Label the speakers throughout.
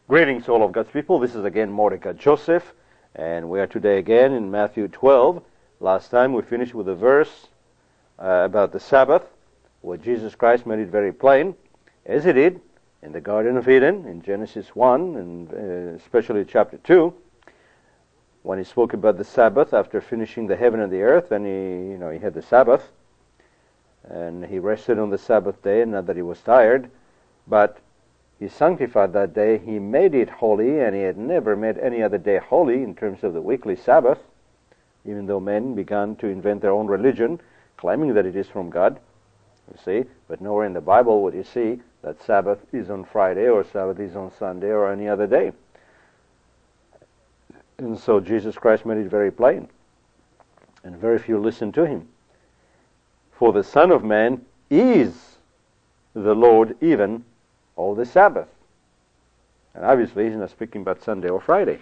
Speaker 1: Greetings, all of God's people. This is again Mordecai Joseph, and we are today again in Matthew 12. Last time we finished with a verse about the Sabbath, where Jesus Christ made it very plain, as he did in the Garden of Eden, in Genesis 1, and especially chapter 2, when he spoke about the Sabbath after finishing the heaven and the earth. And he had the Sabbath, and he rested on the Sabbath day, not that he was tired, but he sanctified that day. He made it holy, and he had never made any other day holy in terms of the weekly Sabbath, even though men began to invent their own religion, claiming that it is from God, you see. But nowhere in the Bible would you see that Sabbath is on Friday, or Sabbath is on Sunday, or any other day. And so Jesus Christ made it very plain, and very few listened to him. For the Son of Man is the Lord even of the Sabbath. And obviously he's not speaking about Sunday or Friday.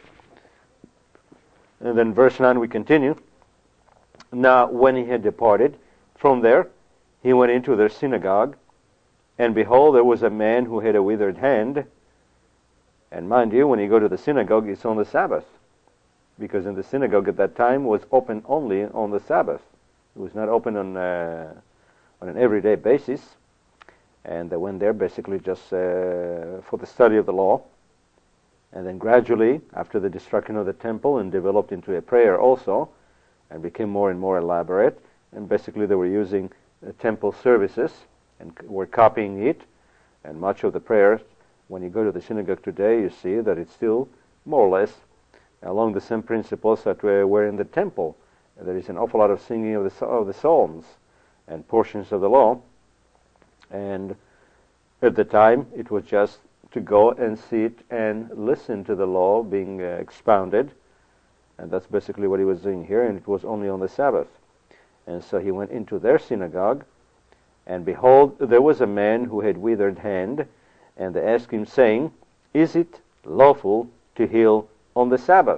Speaker 1: And then verse 9 we continue. Now when he had departed from there, he went into their synagogue, and behold, there was a man who had a withered hand. And mind you, when you go to the synagogue, it's on the Sabbath, because in the synagogue at that time was open only on the Sabbath. It was not open on an everyday basis. And they went there basically just for the study of the law. And then gradually, after the destruction of the temple, and developed into a prayer also, and became more and more elaborate. And basically they were using temple services, and were copying it. And much of the prayers, when you go to the synagogue today, you see that it's still more or less along the same principles that were in the temple. There is an awful lot of singing of the Psalms and portions of the law. And at the time, it was just to go and sit and listen to the law being expounded. And that's basically what he was doing here, and it was only on the Sabbath. And so he went into their synagogue, and behold, there was a man who had withered hand, and they asked him, saying, Is it lawful to heal on the Sabbath?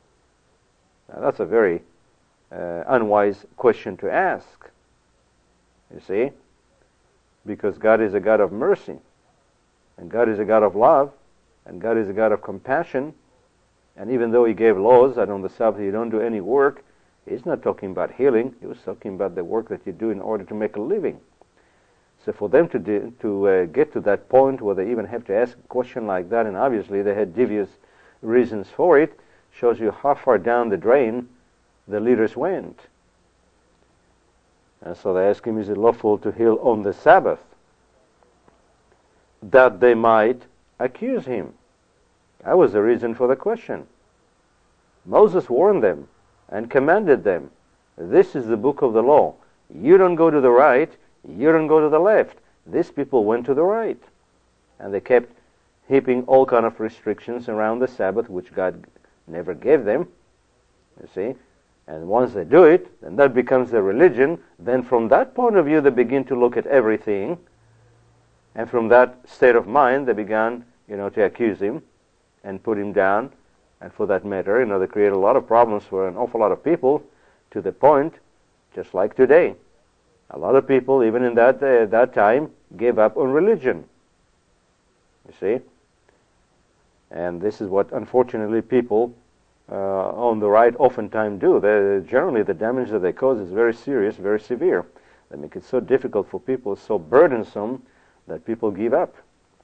Speaker 1: Now that's a very unwise question to ask, you see. Because God is a God of mercy, and God is a God of love, and God is a God of compassion. And even though he gave laws that on the Sabbath you don't do any work, he's not talking about healing. He was talking about the work that you do in order to make a living. So for them to get to that point where they even have to ask a question like that, and obviously they had devious reasons for it, shows you how far down the drain the leaders went. And so they asked him, is it lawful to heal on the Sabbath? That they might accuse him. That was the reason for the question. Moses warned them and commanded them, this is the book of the law. You don't go to the right, you don't go to the left. These people went to the right. And they kept heaping all kind of restrictions around the Sabbath, which God never gave them, you see. And once they do it, then that becomes their religion. Then from that point of view, they begin to look at everything. And from that state of mind, they began, to accuse him and put him down. And for that matter, they create a lot of problems for an awful lot of people, to the point, just like today. A lot of people, even in that time, gave up on religion. You see? And this is what, unfortunately, people on the right oftentimes do. Generally, the damage that they cause is very serious, very severe. They make it so difficult for people, so burdensome, that people give up.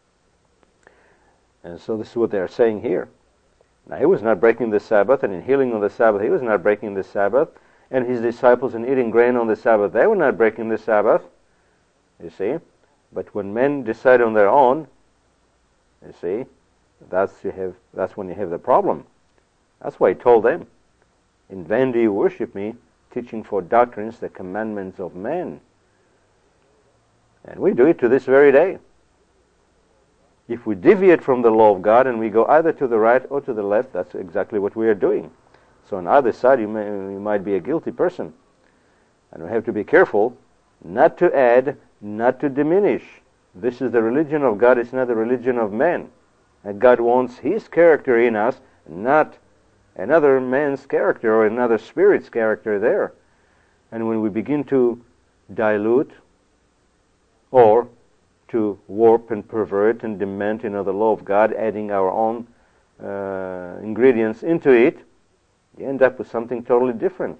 Speaker 1: And so this is what they're saying here. Now, he was not breaking the Sabbath, and in healing on the Sabbath, he was not breaking the Sabbath. And his disciples in eating grain on the Sabbath, they were not breaking the Sabbath, you see. But when men decide on their own, you see, that's when you have the problem. That's why he told them, in vain do you worship me, teaching for doctrines the commandments of men. And we do it to this very day. If we deviate from the law of God and we go either to the right or to the left, that's exactly what we are doing. So on either side you might be a guilty person. And we have to be careful not to add, not to diminish. This is the religion of God, it's not the religion of men. And God wants his character in us, not another man's character or another spirit's character there. And when we begin to dilute or to warp and pervert and dement, the law of God, adding our own ingredients into it, you end up with something totally different.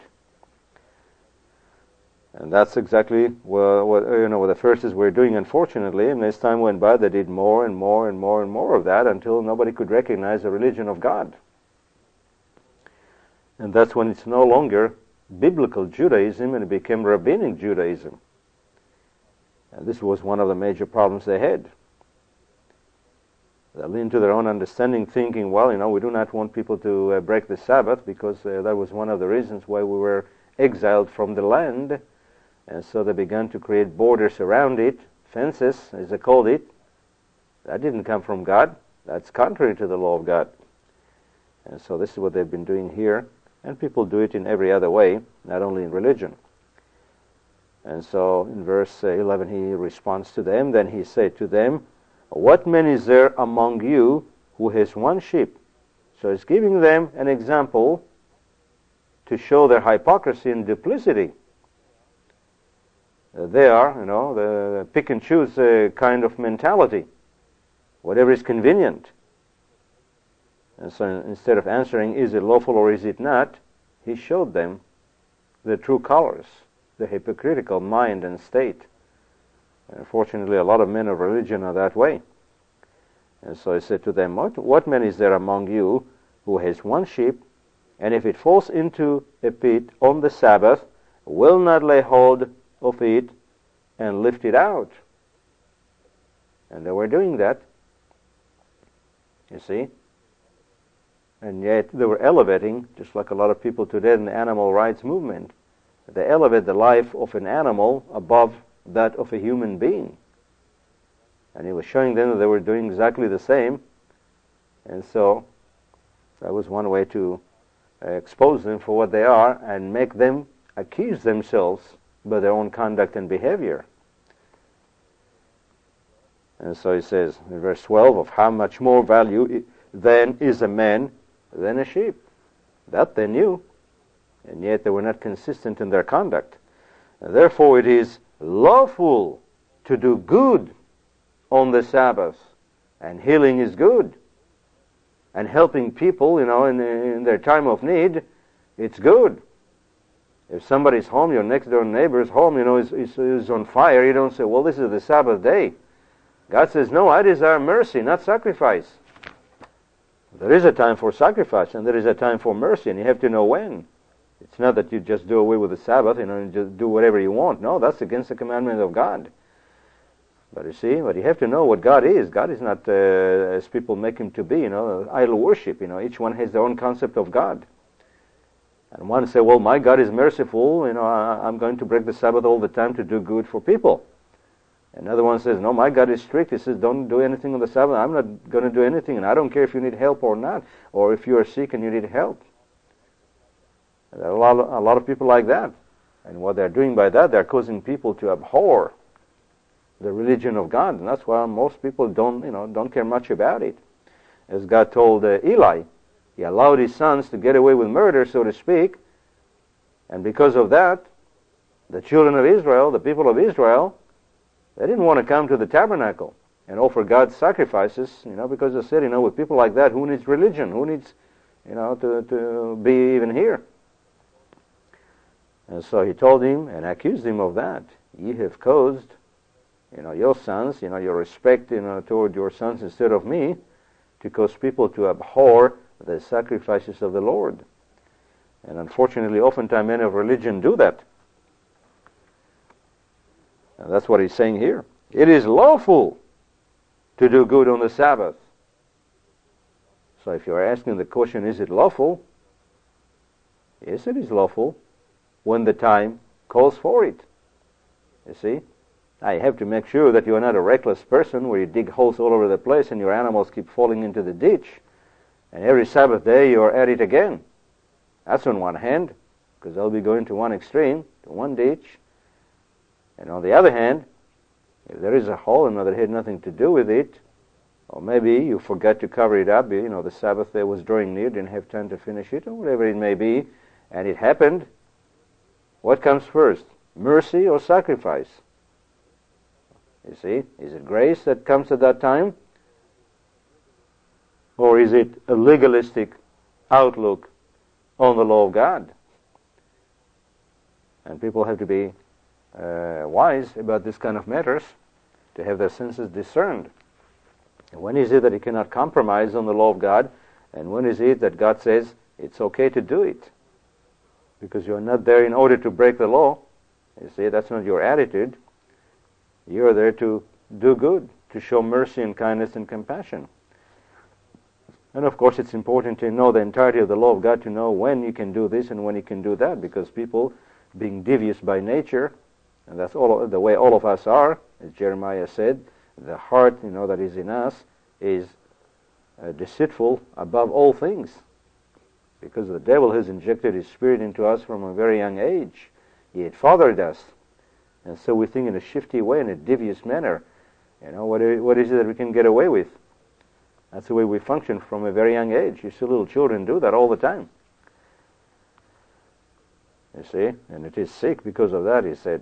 Speaker 1: And that's exactly what the Pharisees were doing, unfortunately. And as time went by, they did more and more and more and more of that until nobody could recognize the religion of God. And that's when it's no longer biblical Judaism and it became rabbinic Judaism. And this was one of the major problems they had. They leaned to their own understanding, thinking, well, we do not want people to break the Sabbath, because that was one of the reasons why we were exiled from the land. And so they began to create borders around it, fences, as they called it. That didn't come from God. That's contrary to the law of God. And so this is what they've been doing here. And people do it in every other way, not only in religion. And so in verse 11 he responds to them. Then he said to them, "What man is there among you who has one sheep?" So he's giving them an example to show their hypocrisy and duplicity. They are, the pick and choose kind of mentality. Whatever is convenient. And so instead of answering, is it lawful or is it not, he showed them the true colors, the hypocritical mind and state. Unfortunately, a lot of men of religion are that way. And so he said to them, what man is there among you who has one sheep, and if it falls into a pit on the Sabbath, will not lay hold of it and lift it out? And they were doing that, you see. And yet they were elevating, just like a lot of people today in the animal rights movement, they elevate the life of an animal above that of a human being. And he was showing them that they were doing exactly the same. And so that was one way to expose them for what they are and make them accuse themselves by their own conduct and behavior. And so he says in verse 12, of how much more value then is a man than a sheep. That they knew, and yet they were not consistent in their conduct. And therefore it is lawful to do good on the Sabbath, and healing is good, and helping people, in their time of need, it's good. If somebody's home, your next door neighbor's home, is on fire, you don't say, well, this is the Sabbath day. God says, no, I desire mercy, not sacrifice. There is a time for sacrifice, and there is a time for mercy, and you have to know when. It's not that you just do away with the Sabbath, and just do whatever you want. No, that's against the commandment of God. But you have to know what God is. God is not, as people make him to be, idol worship. Each one has their own concept of God. And one say, well, my God is merciful, I'm going to break the Sabbath all the time to do good for people. Another one says, no, my God is strict. He says, don't do anything on the Sabbath. I'm not going to do anything, and I don't care if you need help or not, or if you are sick and you need help. And there are a lot of people like that. And what they're doing by that, they're causing people to abhor the religion of God, and that's why most people don't care much about it. As God told Eli, he allowed his sons to get away with murder, so to speak, and because of that, the children of Israel, the people of Israel, they didn't want to come to the tabernacle and offer God sacrifices, because they said, with people like that, who needs religion? Who needs, to be even here? And so he told him and accused him of that. Ye have caused, your sons, your respect, toward your sons instead of me, to cause people to abhor the sacrifices of the Lord. And unfortunately, oftentimes men of religion do that. And that's what he's saying here. It is lawful to do good on the Sabbath. So if you're asking the question, is it lawful? Yes, it is lawful when the time calls for it. You see? Now you have to make sure that you're not a reckless person where you dig holes all over the place and your animals keep falling into the ditch. And every Sabbath day you're at it again. That's on one hand, because they'll be going to one extreme, to one ditch. And on the other hand, if there is a hole and that had nothing to do with it, or maybe you forgot to cover it up, the Sabbath day was drawing near, didn't have time to finish it, or whatever it may be, and it happened, what comes first? Mercy or sacrifice? You see, is it grace that comes at that time? Or is it a legalistic outlook on the law of God? And people have to be wise about this kind of matters to have their senses discerned. And when is it that you cannot compromise on the law of God? And when is it that God says it's okay to do it? Because you're not there in order to break the law. You see, that's not your attitude. You're there to do good, to show mercy and kindness and compassion. And of course it's important to know the entirety of the law of God, to know when you can do this and when you can do that, because people, being devious by nature, and that's all the way all of us are, as Jeremiah said, the heart, that is in us is deceitful above all things, because the devil has injected his spirit into us from a very young age. He had fathered us, and so we think in a shifty way, in a devious manner. What is it that we can get away with? That's the way we function from a very young age. You see little children do that all the time. You see, and it is sick because of that, he said.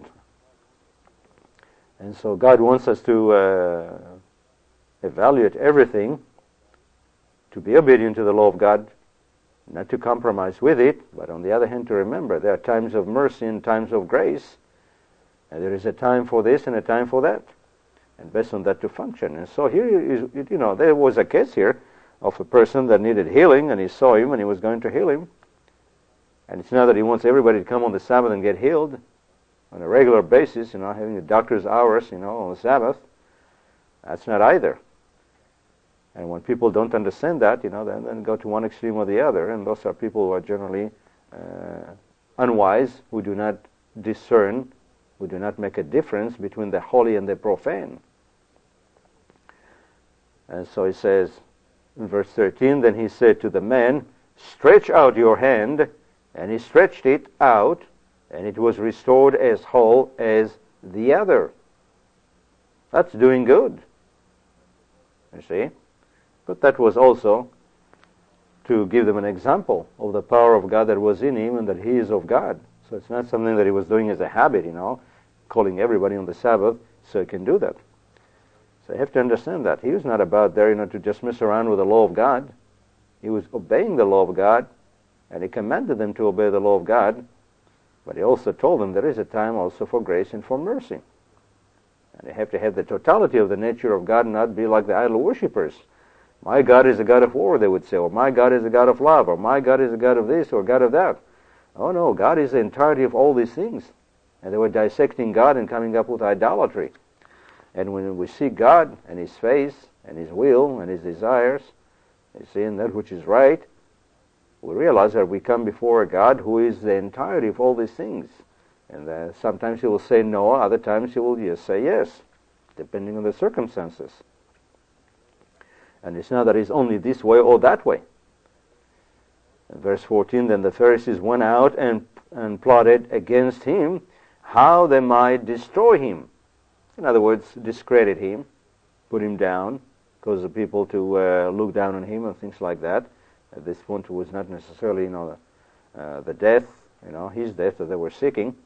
Speaker 1: And so God wants us to evaluate everything, to be obedient to the law of God, not to compromise with it, but on the other hand to remember there are times of mercy and times of grace, and there is a time for this and a time for that, and based on that to function. And so here is, there was a case here of a person that needed healing, and he saw him and he was going to heal him. And it's not that he wants everybody to come on the Sabbath and get healed on a regular basis, having the doctor's hours, on the Sabbath. That's not either. And when people don't understand that, then go to one extreme or the other, and those are people who are generally unwise, who do not discern, who do not make a difference between the holy and the profane. And so he says in verse 13, then he said to the man, stretch out your hand, and he stretched it out, and it was restored as whole as the other. That's doing good. You see? But that was also to give them an example of the power of God that was in him and that he is of God. So it's not something that he was doing as a habit, calling everybody on the Sabbath so he can do that. So you have to understand that. He was not about there, to just mess around with the law of God. He was obeying the law of God, and he commanded them to obey the law of God, but he also told them there is a time also for grace and for mercy. And you have to have the totality of the nature of God and not be like the idol worshippers. My God is a God of war, they would say, or my God is a God of love, or my God is a God of this, or God of that. Oh no, God is the entirety of all these things. And they were dissecting God and coming up with idolatry. And when we see God and His face and His will and His desires, you see, in that which is right, we realize that we come before a God who is the entirety of all these things. And sometimes He will say no, other times He will just say yes, depending on the circumstances. And it's not that He's only this way or that way. In verse 14, then the Pharisees went out and plotted against Him how they might destroy Him. In other words, discredit Him, put Him down, cause the people to look down on Him and things like that. At this point, it was not necessarily, the death, His death that they were seeking.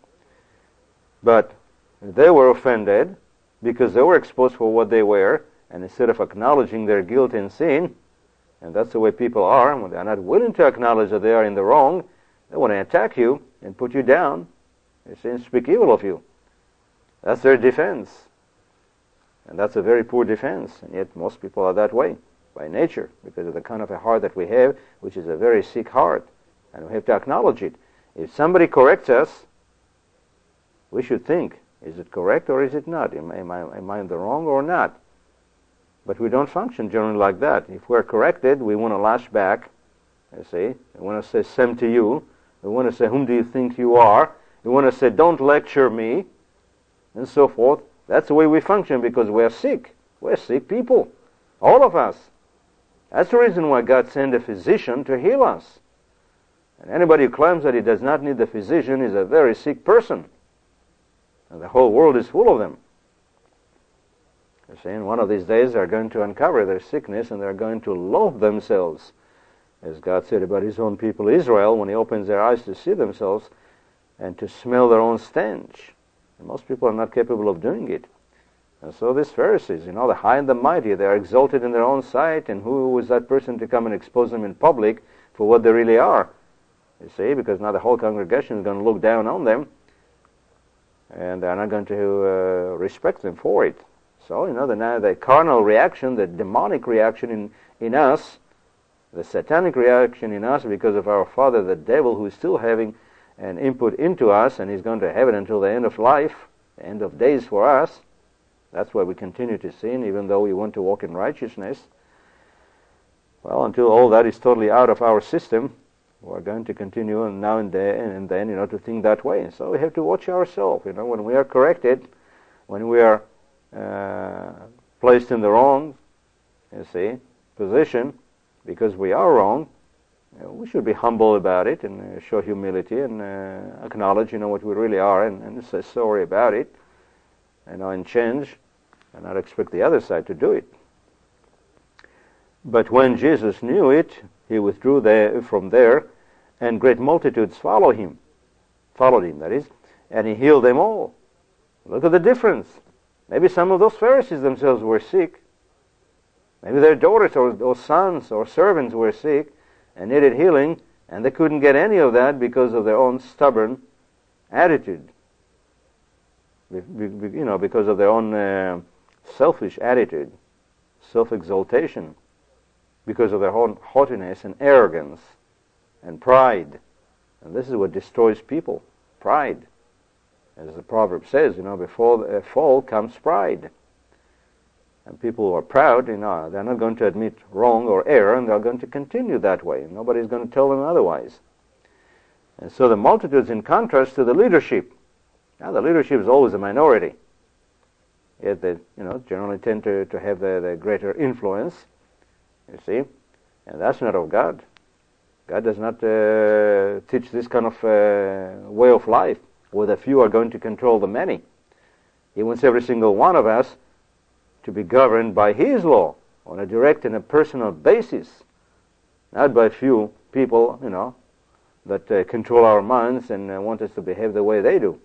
Speaker 1: But they were offended because they were exposed for what they were, and instead of acknowledging their guilt and sin, and that's the way people are, when they're not willing to acknowledge that they are in the wrong, they want to attack you and put you down, and speak evil of you. That's their defense. And that's a very poor defense, and yet most people are that way by nature, because of the kind of a heart that we have, which is a very sick heart, and we have to acknowledge it. If somebody corrects us, we should think, is it correct or is it not? Am I in the wrong or not? But we don't function generally like that. If we're corrected, we want to lash back, you see. We want to say, same to you. We want to say, whom do you think you are? We want to say, don't lecture me, and so forth. That's the way we function because we're sick. We're sick people, all of us. That's the reason why God sent a physician to heal us. And anybody who claims that he does not need the physician is a very sick person. And the whole world is full of them. You see, in one of these days they're going to uncover their sickness and they're going to loathe themselves. As God said about His own people Israel, when He opens their eyes to see themselves and to smell their own stench. And most people are not capable of doing it. And so these Pharisees, the high and the mighty, they are exalted in their own sight, and who is that person to come and expose them in public for what they really are? You see, because now the whole congregation is going to look down on them, and they're not going to respect them for it. So, the carnal reaction, the demonic reaction in us, the satanic reaction in us because of our father, the devil, who is still having an input into us, and he's going to have it until the end of life, the end of days for us. That's why we continue to sin, even though we want to walk in righteousness. Well, until all that is totally out of our system, we're going to continue now and then, to think that way. So we have to watch ourselves. When we are corrected, when we are placed in the wrong, position, because we are wrong, we should be humble about it and show humility and acknowledge, what we really are, and say sorry about it, and change, and not expect the other side to do it. But when Jesus knew it, he withdrew from there, and great multitudes followed him, that is, and he healed them all. Look at the difference. Maybe some of those Pharisees themselves were sick. Maybe their daughters or sons or servants were sick and needed healing, and they couldn't get any of that because of their own stubborn attitude. Because of their own selfish attitude, self-exaltation, because of their own haughtiness and arrogance and pride. And this is what destroys people, pride. As the proverb says, before a fall comes pride. And people who are proud, they're not going to admit wrong or error, and they're going to continue that way. Nobody's going to tell them otherwise. And so the multitudes, in contrast to the leadership. Now, the leadership is always a minority. Yet they, generally tend to have the greater influence, you see. And that's not of God. God does not teach this kind of way of life, where the few are going to control the many. He wants every single one of us to be governed by His law on a direct and a personal basis, not by few people, that control our minds and want us to behave the way they do.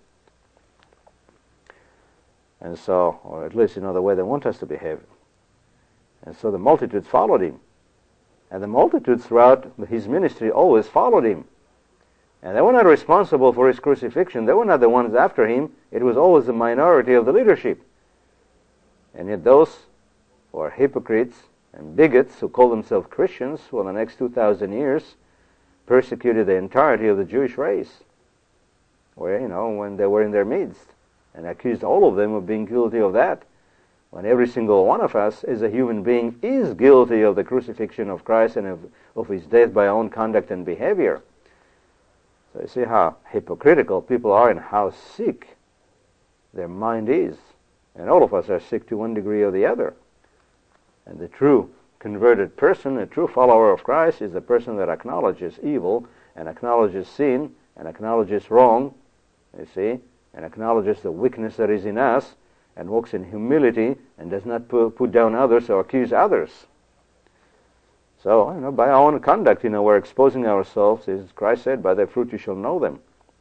Speaker 1: And so, or at least, the way they want us to behave. And so the multitudes followed him. And the multitudes throughout his ministry always followed him. And they were not responsible for his crucifixion. They were not the ones after him. It was always the minority of the leadership. And yet those who are hypocrites and bigots who call themselves Christians for the next 2,000 years persecuted the entirety of the Jewish race, when they were in their midst, and accused all of them of being guilty of that, when every single one of us as a human being is guilty of the crucifixion of Christ and of his death by our own conduct and behavior. So you see how hypocritical people are and how sick their mind is. And all of us are sick to one degree or the other. And the true converted person, a true follower of Christ, is the person that acknowledges evil and acknowledges sin and acknowledges wrong, and acknowledges the weakness that is in us, and walks in humility and does not put down others or accuse others. So, by our own conduct, we're exposing ourselves, as Christ said, by their fruit you shall know them.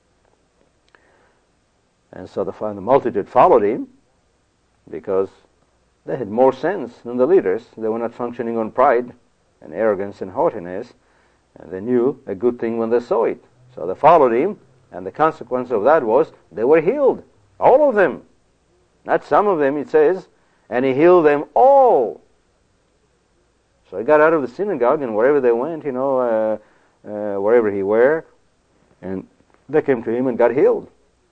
Speaker 1: And so the multitude followed him because they had more sense than the leaders. They were not functioning on pride and arrogance and haughtiness, and they knew a good thing when they saw it. So they followed him, and the consequence of that was they were healed, all of them. Not some of them, it says, and he healed them all. So he got out of the synagogue, and wherever they went, wherever he were, and they came to him and got healed.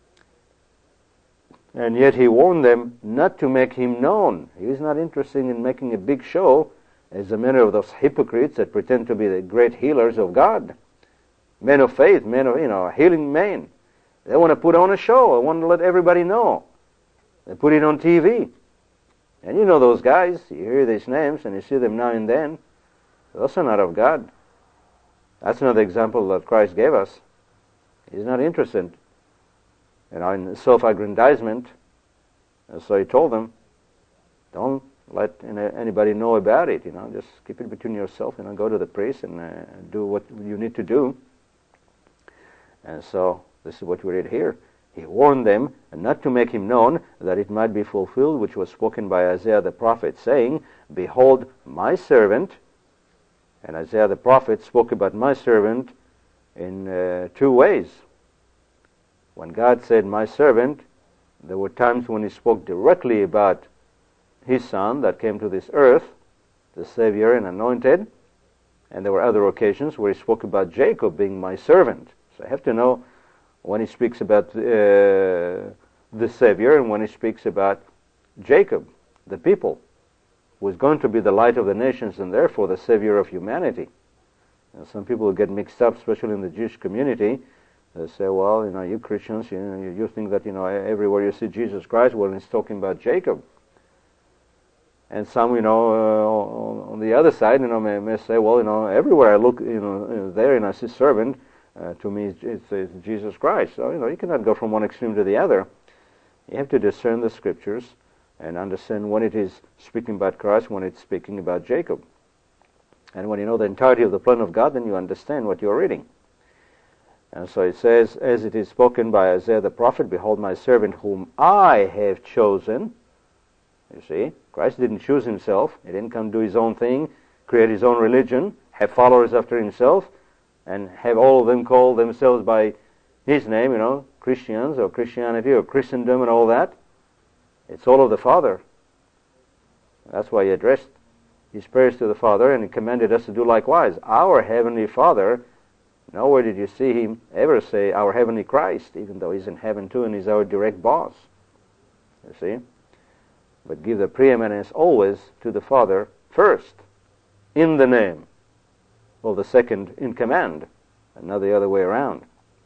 Speaker 1: And yet he warned them not to make him known. He was not interested in making a big show, as the many of those hypocrites that pretend to be the great healers of God. Men of faith, men of, healing men. They want to put on a show. They want to let everybody know. They put it on TV. And you know those guys. You hear these names and you see them now and then. Those are not of God. That's not the example that Christ gave us. He's not interested in self-aggrandizement. And so he told them, don't let anybody know about it. Just keep it between yourself. Go to the priest and do what you need to do. And so this is what we read here. He warned them not to make him known, that it might be fulfilled, which was spoken by Isaiah the prophet, saying, Behold, my servant. And Isaiah the prophet spoke about my servant in two ways. When God said, my servant, there were times when he spoke directly about his son that came to this earth, the Savior and anointed, and there were other occasions where he spoke about Jacob being my servant. So I have to know when he speaks about the Savior and when he speaks about Jacob, the people, who is going to be the light of the nations and therefore the Savior of humanity. And some people get mixed up, especially in the Jewish community. They say, well, you Christians, you think that, everywhere you see Jesus Christ, well, he's talking about Jacob. And some, on the other side, may say, well, everywhere I look, there and I see servant, to me it's Jesus Christ. So, you cannot go from one extreme to the other. You have to discern the Scriptures and understand when it is speaking about Christ, when it's speaking about Jacob. And when you know the entirety of the plan of God, then you understand what you're reading. And so it says, as it is spoken by Isaiah the prophet, Behold my servant whom I have chosen. You see, Christ didn't choose himself. He didn't come do his own thing, create his own religion, have followers after himself, and have all of them call themselves by his name, Christians or Christianity or Christendom and all that. It's all of the Father. That's why he addressed his prayers to the Father, and he commanded us to do likewise. Our Heavenly Father, nowhere did you see him ever say, our Heavenly Christ, even though he's in heaven too and he's our direct boss. You see? But give the preeminence always to the Father first, in the name, or the second in command, and not the other way around.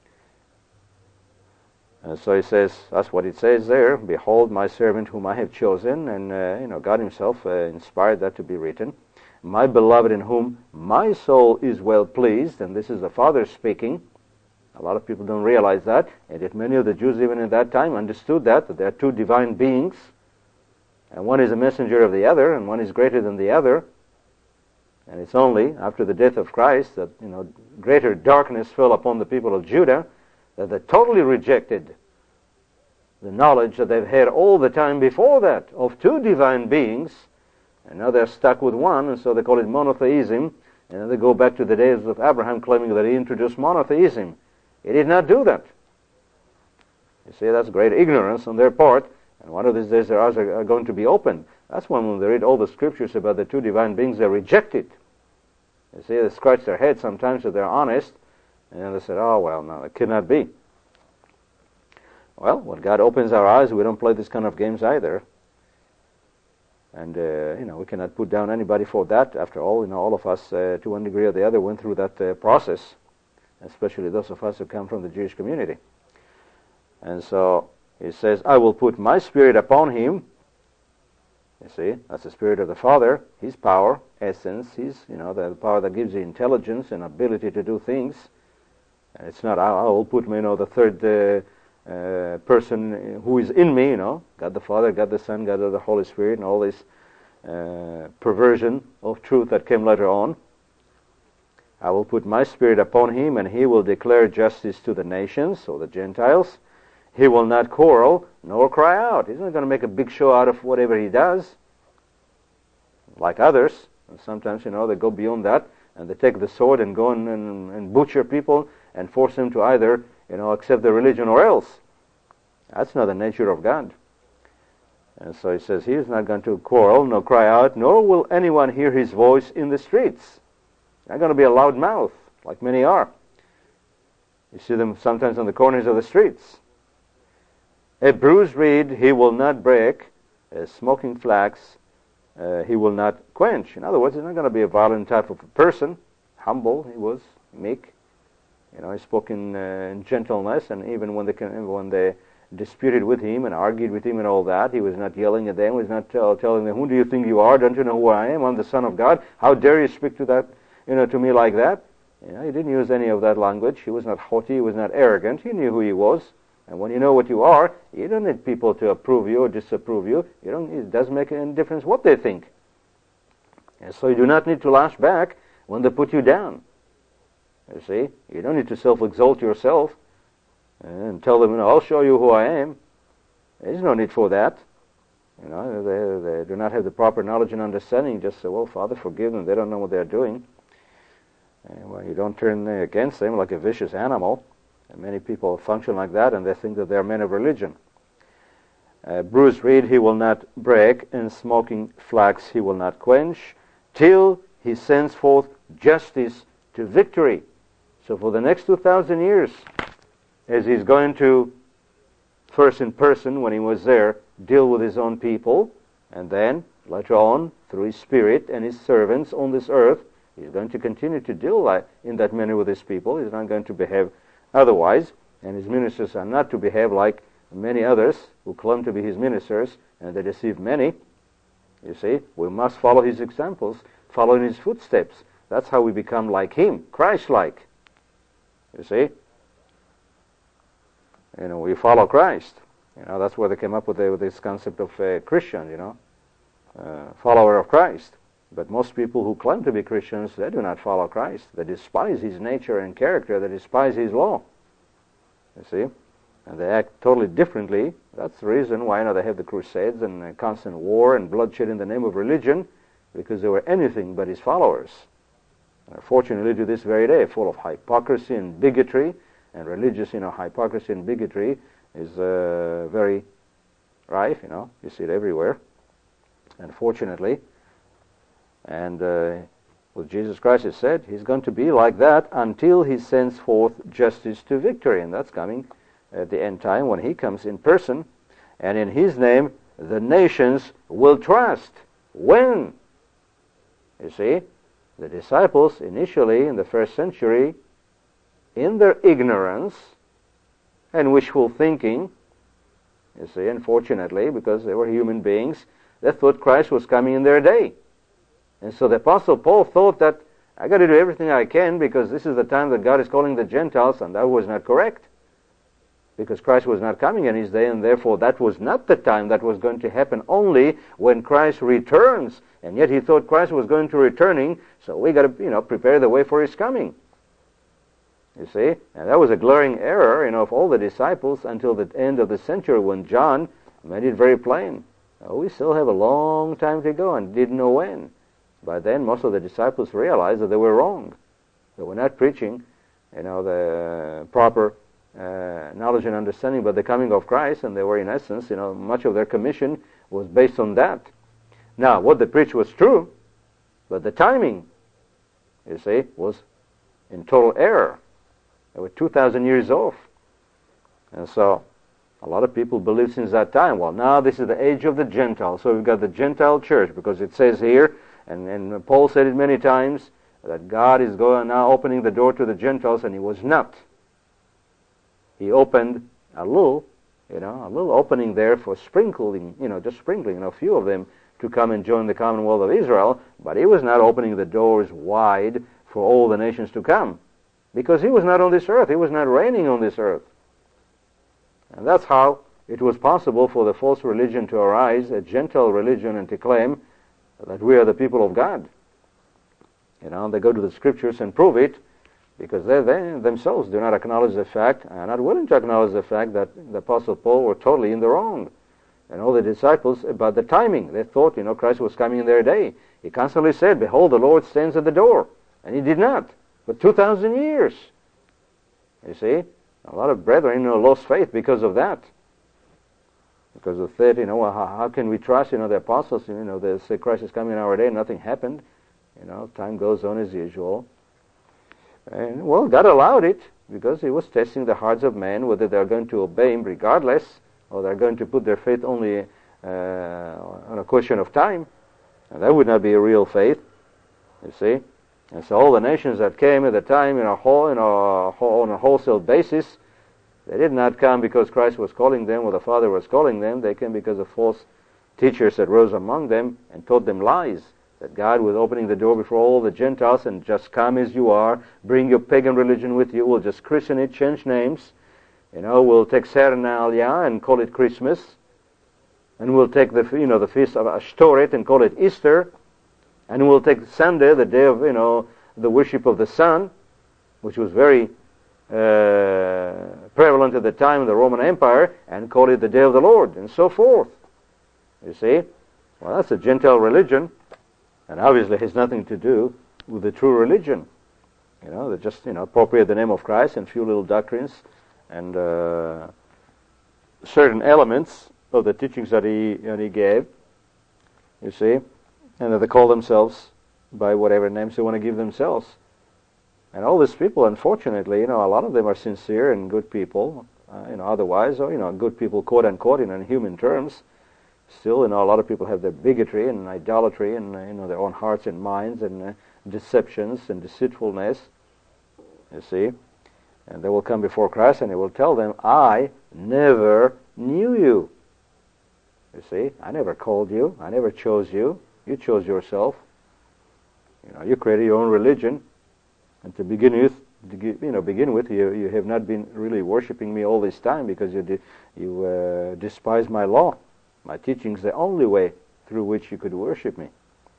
Speaker 1: And so he says, that's what it says there, Behold my servant whom I have chosen, and God himself inspired that to be written. My beloved in whom my soul is well pleased, and this is the Father speaking. A lot of people don't realize that, and yet many of the Jews even in that time understood that there are two divine beings, and one is a messenger of the other, and one is greater than the other. And it's only after the death of Christ that greater darkness fell upon the people of Judah, that they totally rejected the knowledge that they've had all the time before that of two divine beings, and now they're stuck with one, and so they call it monotheism, and then they go back to the days of Abraham claiming that he introduced monotheism. He did not do that. You see, that's great ignorance on their part, and one of these days their eyes are going to be opened. That's when they read all the scriptures about the two divine beings, they reject it. You see, they scratch their heads sometimes if they're honest, and then they said, oh, well, no, it cannot be. Well, when God opens our eyes, we don't play this kind of games either. And, we cannot put down anybody for that. After all, all of us, to one degree or the other, went through that process, especially those of us who come from the Jewish community. And so he says, I will put my spirit upon him. You see, that's the Spirit of the Father, his power, essence, his, the power that gives you intelligence and ability to do things. And it's not, I will put, the third person who is in me, God the Father, God the Son, God the Holy Spirit, and all this perversion of truth that came later on. I will put my Spirit upon him, and he will declare justice to the nations, or the Gentiles. He will not quarrel, nor cry out. He's not going to make a big show out of whatever he does, like others. And sometimes, they go beyond that, and they take the sword and go and butcher people and force them to either, accept the religion or else. That's not the nature of God. And so he says, he is not going to quarrel, nor cry out, nor will anyone hear his voice in the streets. Not going to be a loud mouth, like many are. You see them sometimes on the corners of the streets. A bruised reed he will not break, a smoking flax he will not quench. In other words, he's not going to be a violent type of a person. Humble, he was, meek. He spoke in gentleness, and even when they disputed with him and argued with him and all that, he was not yelling at them, he was not telling them, who do you think you are? Don't you know who I am? I'm the Son of God. How dare you speak to that, to me like that? He didn't use any of that language. He was not haughty, he was not arrogant. He knew who he was. And when you know what you are, you don't need people to approve you or disapprove you. It doesn't make any difference what they think. And so you do not need to lash back when they put you down. You see, you don't need to self-exalt yourself. and tell them, I'll show you who I am. There's no need for that. They do not have the proper knowledge and understanding. Just say, well, Father, forgive them. They don't know what they're doing. And well, you don't turn against them like a vicious animal. And many people function like that, and they think that they're men of religion. Bruce Reed, he will not break, and smoking flax he will not quench, till he sends forth justice to victory. So for the next 2,000 years, as he's going to, first in person when he was there, deal with his own people, and then later on, through his Spirit and his servants on this earth, he's going to continue to deal in that manner with his people. He's not going to behave otherwise, and his ministers are not to behave like many others who claim to be his ministers, and they deceive many. You see, we must follow his examples, follow in his footsteps. That's how we become like him, Christ-like. You see? We follow Christ. That's where they came up with this concept of a Christian, follower of Christ. But most people who claim to be Christians, they do not follow Christ. They despise his nature and character. They despise his law. You see? And they act totally differently. That's the reason why they have the Crusades and constant war and bloodshed in the name of religion, because they were anything but his followers. Fortunately, to this very day, full of hypocrisy and bigotry, and religious, hypocrisy and bigotry is very rife, you see it everywhere, unfortunately. And with Jesus Christ, it said, he's going to be like that until he sends forth justice to victory, and that's coming at the end time when he comes in person, and in his name the nations will trust. When? You see, the disciples initially in the first century, in their ignorance and wishful thinking, you see, unfortunately, because they were human beings, they thought Christ was coming in their day. And so the Apostle Paul thought that I got to do everything I can because this is the time that God is calling the Gentiles, and that was not correct. Because Christ was not coming in his day, and therefore that was not the time. That was going to happen only when Christ returns. And yet he thought Christ was going to returning, so we got to, prepare the way for his coming. You see? And that was a glaring error, of all the disciples until the end of the century when John made it very plain. We still have a long time to go and didn't know when. By then, most of the disciples realized that they were wrong. They were not preaching, the proper knowledge and understanding about the coming of Christ, and they were, in essence, much of their commission was based on that. Now, what they preached was true, but the timing, you see, was in total error. They were 2,000 years off. And so, a lot of people believe since that time, well, now this is the age of the Gentiles. So we've got the Gentile church, because it says here, and Paul said it many times, that God is going now opening the door to the Gentiles, and he was not. He opened a little opening there for sprinkling, just sprinkling, a few of them to come and join the Commonwealth of Israel, but he was not opening the doors wide for all the nations to come, because he was not on this earth. He was not reigning on this earth. And that's how it was possible for the false religion to arise, a Gentile religion, and to claim that we are the people of God. They go to the Scriptures and prove it, because they themselves do not acknowledge the fact, are not willing to acknowledge the fact that the Apostle Paul were totally in the wrong. And all the disciples, about the timing, they thought, Christ was coming in their day. He constantly said, behold, the Lord stands at the door. And he did not. But 2,000 years. You see, a lot of brethren, lost faith because of that. Because they said, how can we trust, the apostles, they say Christ is coming in our day, nothing happened. Time goes on as usual. And, well, God allowed it because he was testing the hearts of men, whether they're going to obey him regardless, or they're going to put their faith only on a question of time. And that would not be a real faith, you see. And so all the nations that came at the time on a wholesale basis, they did not come because Christ was calling them or the Father was calling them. They came because of false teachers that rose among them and taught them lies, that God was opening the door before all the Gentiles, and just come as you are, bring your pagan religion with you, we'll just christen it, change names, we'll take Saturnalia and call it Christmas, and we'll take the feast of Ashtoreth and call it Easter, and we'll take Sunday, the day of, the worship of the sun, which was very prevalent at the time in the Roman Empire, and called it the Day of the Lord, and so forth. You see? Well, that's a Gentile religion, and obviously has nothing to do with the true religion. They just, appropriate the name of Christ and few little doctrines and certain elements of the teachings that he gave, you see, and that they call themselves by whatever names they want to give themselves. And all these people, unfortunately, a lot of them are sincere and good people, otherwise, or, good people, quote unquote, in human terms. Still, a lot of people have their bigotry and idolatry and, their own hearts and minds and deceptions and deceitfulness, you see. And they will come before Christ and he will tell them, I never knew you. You see, I never called you. I never chose you. You chose yourself. You created your own religion. And to begin with, you have not been really worshiping me all this time because you despise my law. My teaching is the only way through which you could worship me.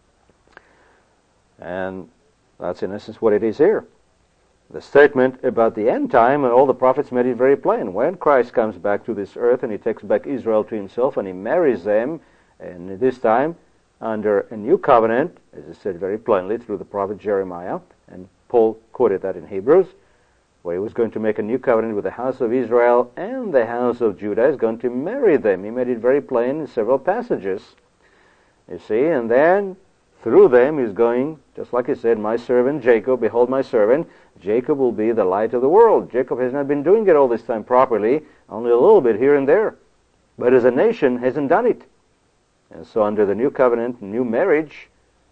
Speaker 1: And that's in essence what it is here. The statement about the end time, and all the prophets made it very plain. When Christ comes back to this earth and he takes back Israel to himself and he marries them, and this time under a new covenant, as it said very plainly through the prophet Jeremiah, and Paul quoted that in Hebrews, where he was going to make a new covenant with the house of Israel and the house of Judah, is going to marry them. He made it very plain in several passages, you see, and then through them he's going, just like he said, my servant Jacob, behold my servant, Jacob will be the light of the world. Jacob has not been doing it all this time properly, only a little bit here and there, but as a nation hasn't done it. And so under the new covenant, new marriage,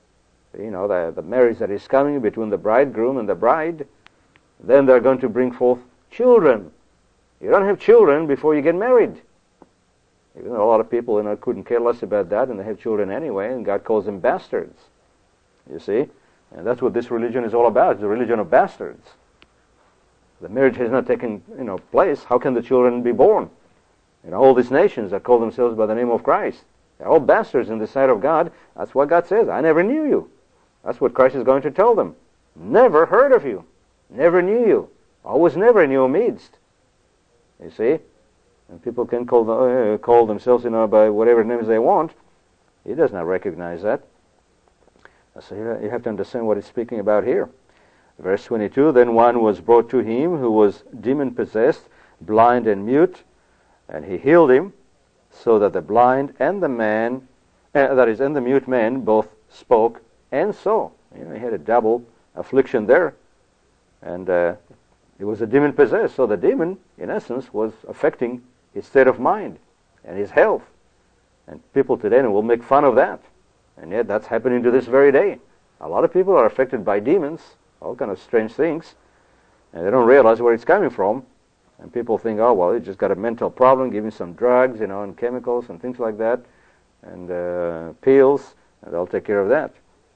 Speaker 1: the marriage that is coming between the bridegroom and the bride, then they're going to bring forth children. You don't have children before you get married. Even though a lot of people couldn't care less about that, and they have children anyway, and God calls them bastards. You see? And that's what this religion is all about. It's the religion of bastards. The marriage has not taken place. How can the children be born? All these nations that call themselves by the name of Christ, they're all bastards in the sight of God. That's what God says. I never knew you. That's what Christ is going to tell them. Never heard of you. Never knew you. I was never in your midst. You see? And people can call themselves, by whatever names they want. He does not recognize that. So you have to understand what he's speaking about here. Verse 22, then one was brought to him who was demon-possessed, blind and mute, and he healed him, so that the blind and the man, and the mute man, both spoke and saw. He had a double affliction there. And it was a demon-possessed. So the demon, in essence, was affecting his state of mind and his health. And people today will make fun of that. And yet that's happening to this very day. A lot of people are affected by demons, all kind of strange things, and they don't realize where it's coming from. And people think, oh, well, he just got a mental problem, give him some drugs, and chemicals and things like that, and pills, and they'll take care of that.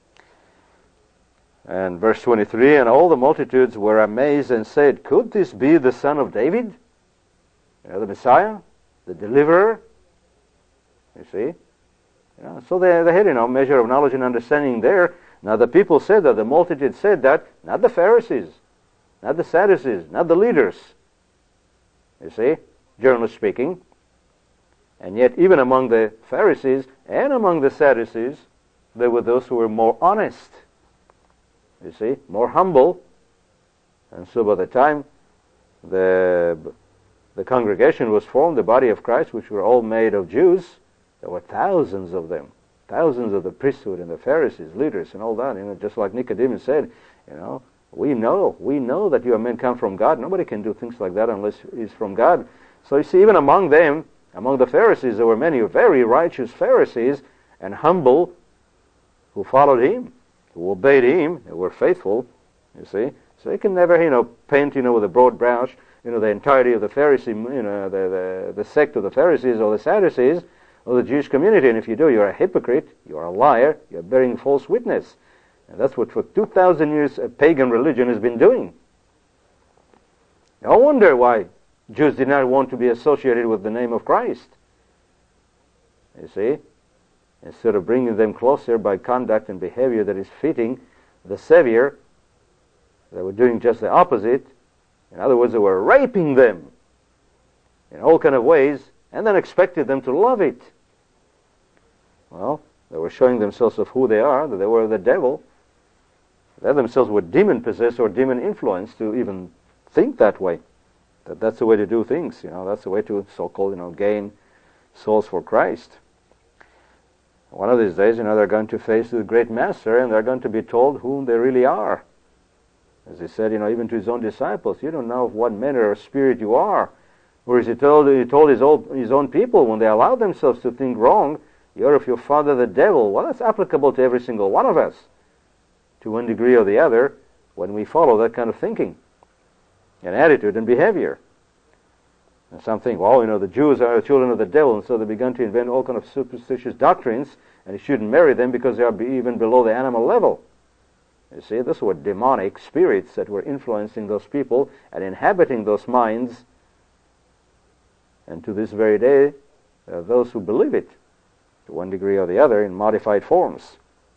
Speaker 1: And verse 23, and all the multitudes were amazed and said, could this be the son of David? The Messiah, the deliverer? You see? So they had a measure of knowledge and understanding there. Now the people said that, the multitude said that, not the Pharisees, not the Sadducees, not the leaders. You see, generally speaking. And yet even among the Pharisees and among the Sadducees, there were those who were more honest. You see, more humble. And so by the time the congregation was formed, the body of Christ, which were all made of Jews, there were thousands of them, thousands of the priesthood and the Pharisees, leaders and all that. Just like Nicodemus said, we know that you are men come from God. Nobody can do things like that unless he's from God. So you see, even among them, among the Pharisees, there were many very righteous Pharisees and humble who followed him, who obeyed him, who were faithful, you see. So you can never, paint, with a broad brush, the entirety of the Pharisee, the sect of the Pharisees or the Sadducees or the Jewish community. And if you do, you're a hypocrite, you're a liar, you're bearing false witness. And that's what for 2,000 years a pagan religion has been doing. No wonder why Jews did not want to be associated with the name of Christ. You see? Instead of bringing them closer by conduct and behavior that is fitting the Savior, they were doing just the opposite. In other words, they were raping them in all kind of ways, and then expected them to love it. Well, they were showing themselves of who they are, that they were the devil. They themselves were demon-possessed or demon-influenced to even think that way. That's the way to do things, that's the way to so-called, gain souls for Christ. One of these days, they're going to face the great Master, and they're going to be told whom they really are. As he said, even to his own disciples, you don't know of what manner of spirit you are. Whereas he told his own people, when they allowed themselves to think wrong, you're of your father the devil. Well, that's applicable to every single one of us, to one degree or the other, when we follow that kind of thinking and attitude and behavior. And some think, the Jews are the children of the devil, and so they began to invent all kind of superstitious doctrines, and you shouldn't marry them because they are even below the animal level. You see, those were demonic spirits that were influencing those people and inhabiting those minds. And to this very day, there are those who believe it, to one degree or the other, in modified forms.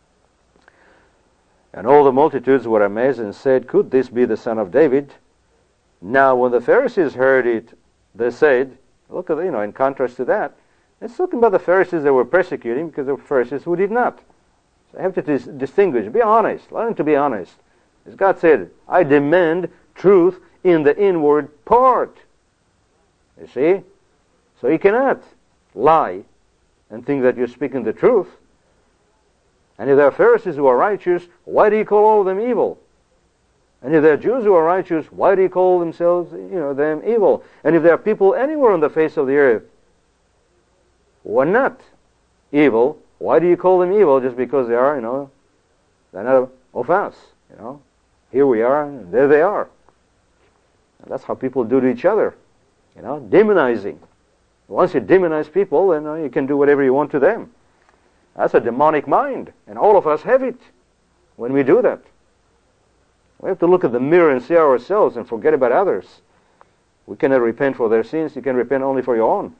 Speaker 1: And all the multitudes were amazed and said, "Could this be the son of David?" Now, when the Pharisees heard it, they said, look at, in contrast to that, it's talking about the Pharisees that were persecuting, because there were Pharisees who did not. So I have to distinguish, be honest, learn to be honest. As God said, I demand truth in the inward part. You see? So you cannot lie and think that you're speaking the truth. And if there are Pharisees who are righteous, why do you call all of them evil? And if there are Jews who are righteous, why do you call themselves, them evil? And if there are people anywhere on the face of the earth who are not evil, why do you call them evil just because they are, they're not of us, Here we are, and there they are. And that's how people do to each other, demonizing. Once you demonize people, then you can do whatever you want to them. That's a demonic mind, and all of us have it when we do that. We have to look at the mirror and see ourselves and forget about others. We cannot repent for their sins. You can repent only for your own.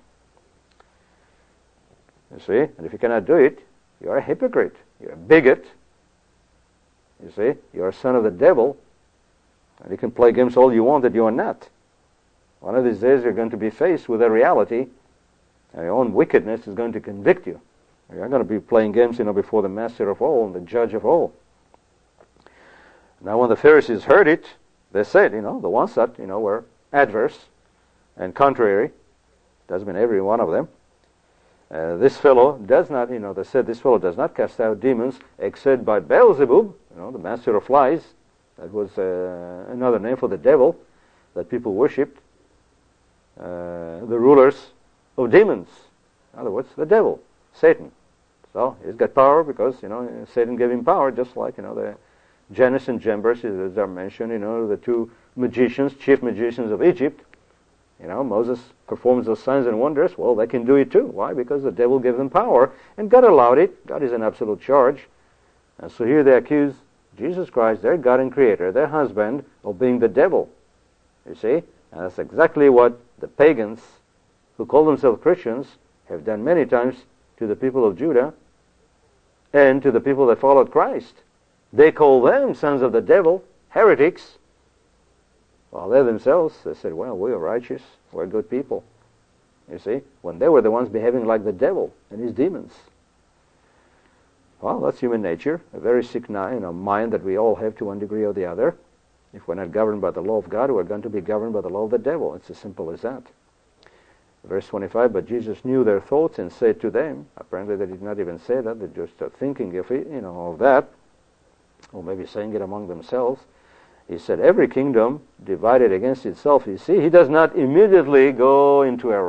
Speaker 1: You see? And if you cannot do it, you are a hypocrite. You're a bigot. You see? You're a son of the devil. And you can play games all you want that you are not. One of these days you're going to be faced with a reality, and your own wickedness is going to convict you. You're going to be playing games, before the Master of all and the Judge of all. Now when the Pharisees heard it, they said, the ones that, were adverse and contrary, doesn't mean every one of them, this fellow does not, they said this fellow does not cast out demons except by Beelzebub, the master of lies. That was another name for the devil that people worshipped. The rulers of demons. In other words, the devil, Satan. So he's got power because, Satan gave him power, just like, the Jannes and Jambres, as are mentioned, the two magicians, chief magicians of Egypt. Moses performs those signs and wonders. Well, they can do it too. Why? Because the devil gave them power, and God allowed it. God is an absolute charge. And so here they accuse Jesus Christ, their God and Creator, their husband, of being the devil. You see? And that's exactly what the pagans who call themselves Christians have done many times to the people of Judah and to the people that followed Christ. They call them sons of the devil, heretics. Well, they themselves, they said, well, we are righteous, we're good people. You see? When they were the ones behaving like the devil and his demons. Well, that's human nature, a very sick mind that we all have to one degree or the other. If we're not governed by the law of God, we're going to be governed by the law of the devil. It's as simple as that. Verse 25, but Jesus knew their thoughts and said to them, apparently they did not even say that, they just started thinking of it, of that, or maybe saying it among themselves. He said, every kingdom divided against itself, you see, he does not immediately go into a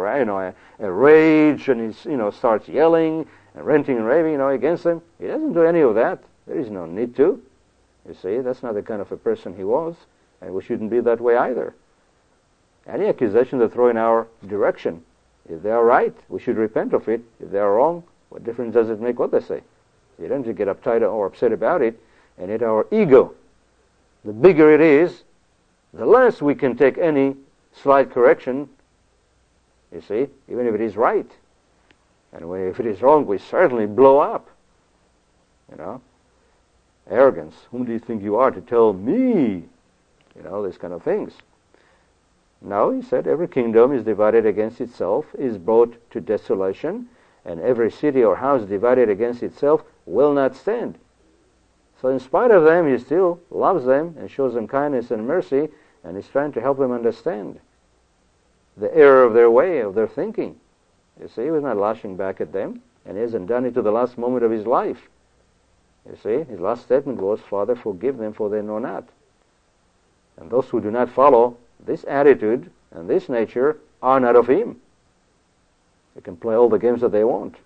Speaker 1: rage and he starts yelling and ranting and raving, against them. He doesn't do any of that. There is no need to. You see, that's not the kind of a person he was, and we shouldn't be that way either. Any accusation they throw in our direction, if they are right, we should repent of it. If they are wrong, what difference does it make what they say? You don't get uptight or upset about it, and yet our ego, the bigger it is, the less we can take any slight correction, you see, even if it is right. And if it is wrong, we certainly blow up. Arrogance. Whom do you think you are to tell me? These kind of things. No, he said, every kingdom is divided against itself, is brought to desolation, and every city or house divided against itself will not stand. So in spite of them, he still loves them and shows them kindness and mercy, and he's trying to help them understand the error of their way, of their thinking. You see, he was not lashing back at them, and he hasn't done it to the last moment of his life. You see, his last statement was, Father, forgive them, for they know not. And those who do not follow this attitude and this nature are not of him. They can play all the games that they want.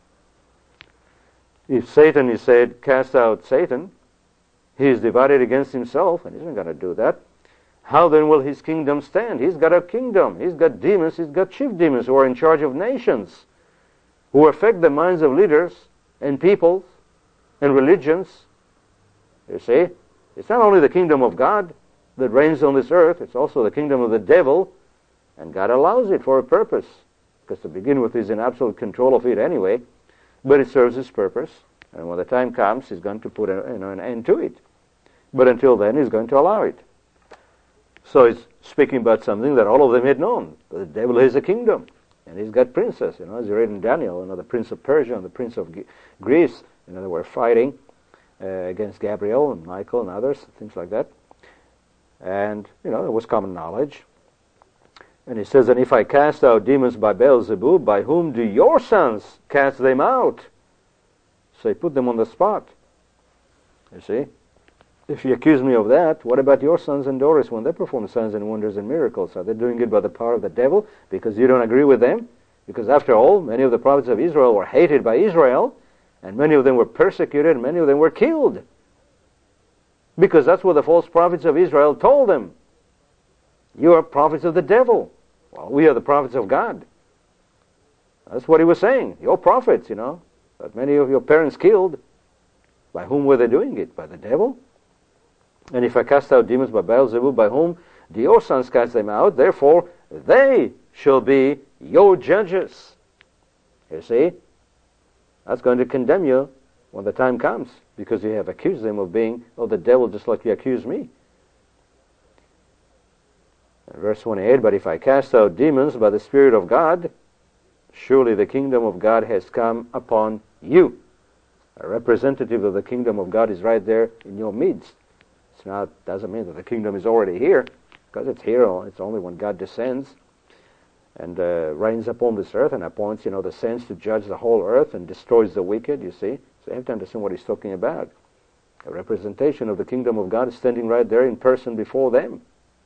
Speaker 1: If Satan is said, cast out Satan, he is divided against himself, and he's not going to do that. How then will his kingdom stand? He's got a kingdom. He's got demons. He's got chief demons who are in charge of nations, who affect the minds of leaders and peoples and religions. You see, it's not only the kingdom of God that reigns on this earth, it's also the kingdom of the devil, and God allows it for a purpose, because to begin with, he's in absolute control of it anyway, but it serves his purpose, and when the time comes, he's going to put an end to it. But until then, he's going to allow it. So he's speaking about something that all of them had known. The devil has a kingdom, and he's got princes. As you read in Daniel, the prince of Persia and the prince of Greece, they were fighting against Gabriel and Michael and others, things like that. And, it was common knowledge. And he says, and if I cast out demons by Beelzebub, by whom do your sons cast them out? So he put them on the spot. You see? If you accuse me of that, what about your sons and daughters when they perform signs and wonders and miracles? Are they doing it by the power of the devil because you don't agree with them? Because after all, many of the prophets of Israel were hated by Israel, and many of them were persecuted, and many of them were killed. Because that's what the false prophets of Israel told them. You are prophets of the devil. Well, we are the prophets of God. That's what he was saying. Your prophets, that many of your parents killed. By whom were they doing it? By the devil? And if I cast out demons by Beelzebub, by whom do your sons cast them out? Therefore, they shall be your judges. You see? That's going to condemn you when the time comes, because you have accused them of being of the devil just like you accuse me. And verse 28, but if I cast out demons by the Spirit of God, surely the kingdom of God has come upon you. A representative of the kingdom of God is right there in your midst. Doesn't mean that the kingdom is already here, because it's here. It's only when God descends and reigns upon this earth and appoints, the saints to judge the whole earth and destroys the wicked, you see. So you have to understand what he's talking about. A representation of the kingdom of God is standing right there in person before them.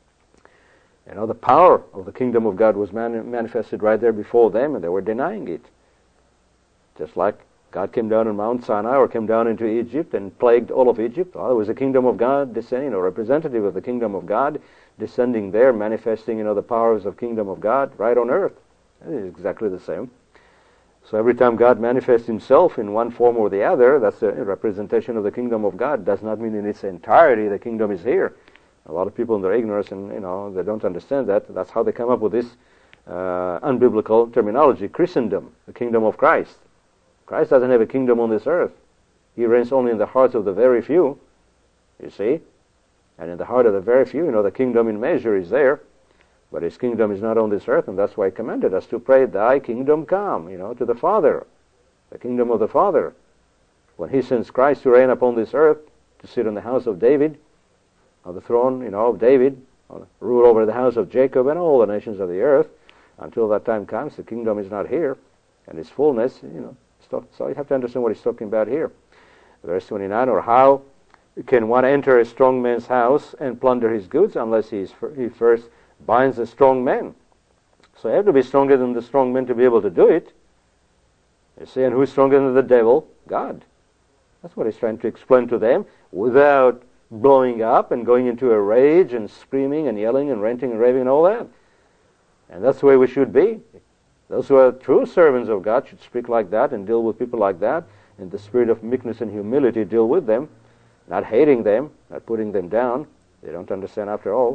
Speaker 1: The power of the kingdom of God was manifested right there before them, and they were denying it. Just like God came down on Mount Sinai or came down into Egypt and plagued all of Egypt. Well, it was the kingdom of God descending, a representative of the kingdom of God descending there, manifesting, the powers of kingdom of God right on earth. It is exactly the same. So every time God manifests himself in one form or the other, that's a representation of the kingdom of God. Does not mean in its entirety the kingdom is here. A lot of people in their ignorance and, they don't understand that. That's how they come up with this unbiblical terminology, Christendom, the kingdom of Christ. Christ doesn't have a kingdom on this earth. He reigns only in the hearts of the very few, you see. And in the heart of the very few, the kingdom in measure is there. But his kingdom is not on this earth, and that's why he commanded us to pray, thy kingdom come, to the Father, the kingdom of the Father. When he sends Christ to reign upon this earth, to sit on the house of David, on the throne, of David, rule over the house of Jacob and all the nations of the earth, until that time comes, the kingdom is not here, and its fullness, so you have to understand what he's talking about here. Verse 29, or how can one enter a strong man's house and plunder his goods unless he first binds the strong man? So you have to be stronger than the strong man to be able to do it. You see, and who's stronger than the devil? God. That's what he's trying to explain to them without blowing up and going into a rage and screaming and yelling and ranting and raving and all that. And that's the way we should be. Those who are true servants of God should speak like that and deal with people like that. In the spirit of meekness and humility, deal with them, not hating them, not putting them down. They don't understand after all.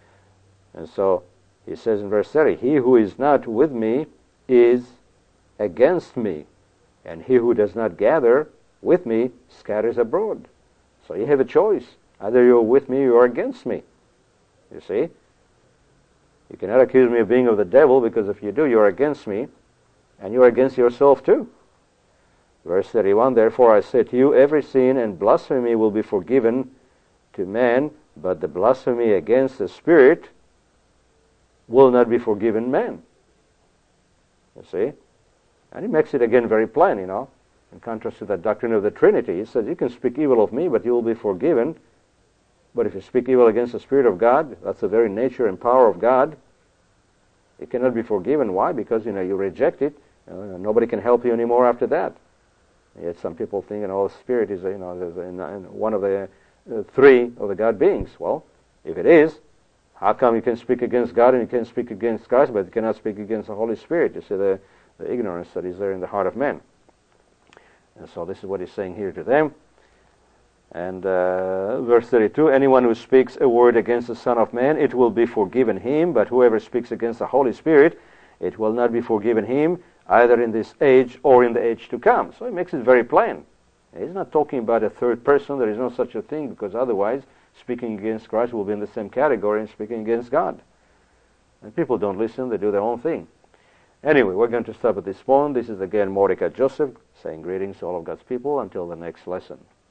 Speaker 1: And so he says in verse 30, he who is not with me is against me, and he who does not gather with me scatters abroad. So you have a choice. Either you're with me or against me. You see? You cannot accuse me of being of the devil, because if you do, you are against me, and you are against yourself too. Verse 31, therefore I say to you, every sin and blasphemy will be forgiven to man, but the blasphemy against the Spirit will not be forgiven man. You see? And he makes it again very plain, in contrast to that doctrine of the Trinity. He says, you can speak evil of me, but you will be forgiven. But if you speak evil against the Spirit of God, that's the very nature and power of God, it cannot be forgiven. Why? Because, you reject it. Nobody can help you anymore after that. Yet some people think, Spirit is, one of the three of the God beings. Well, if it is, how come you can speak against God and you can speak against Christ, but you cannot speak against the Holy Spirit? You see the ignorance that is there in the heart of men. And so this is what he's saying here to them. And verse 32, anyone who speaks a word against the Son of Man, it will be forgiven him, but whoever speaks against the Holy Spirit, it will not be forgiven him, either in this age or in the age to come. So he makes it very plain. He's not talking about a third person. There is no such a thing, because otherwise speaking against Christ will be in the same category as speaking against God. And people don't listen. They do their own thing. Anyway, we're going to stop at this point. This is again Mordecai Joseph saying greetings to all of God's people until the next lesson.